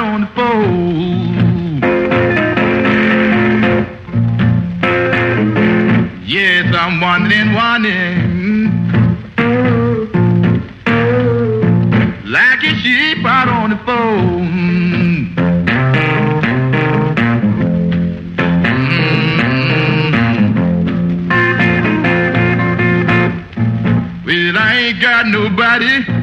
on the phone. Yes, I'm wondering, like a sheep out on the phone. Well, I ain't got nobody